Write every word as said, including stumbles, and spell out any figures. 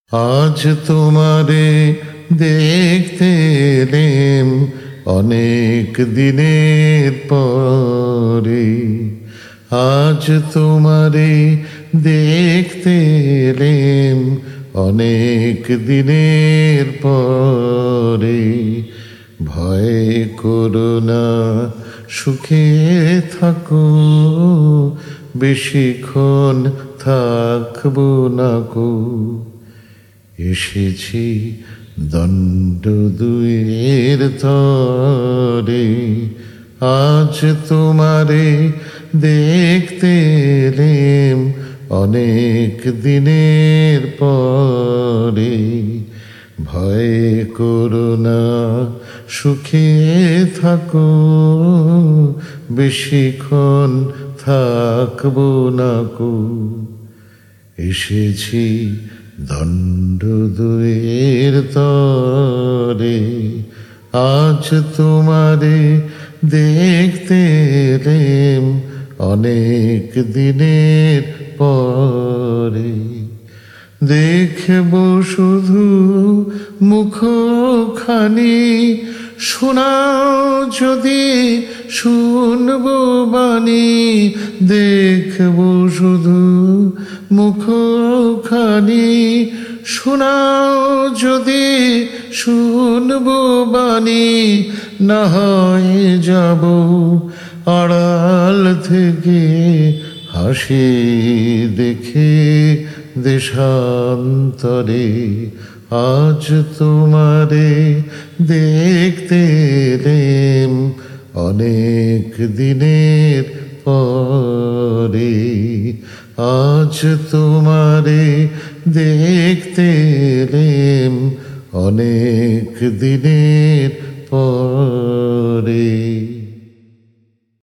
আজ তোমারে দেখতে এলেম অনেক দিনের পরে। আজ তোমারে দেখতে এলেম অনেক দিনের পরে। ভয় করো না, সুখে থাকো, বেশিক্ষণ থাকবো না কো। এসেছি দণ্ড দুয়ের তরে। আজ তোমারে দেখতে এলেম অনেক দিনের পরে। ভয় করো না, সুখে থাকো, বেশিক্ষণ থাকবো না কো। এসেছি দণ্ড দুয়ের তরে। আজ তোমারে দেখতে এলেম অনেক দিনের পরে। দেখব শুধু মুখখানি, শোনাও যদি শুনবো বাণী। দেখব শুধু মুখখানি, শোনাও যদি শুনবো বাণী। না হয় যাব আড়াল থেকে হাসি দেখে দেশান্তরে। আজ তোমারে দেখতে এলেম অনেক দিনের পরে। আজ তোমারে দেখতে এলেম অনেক দিনের পরে।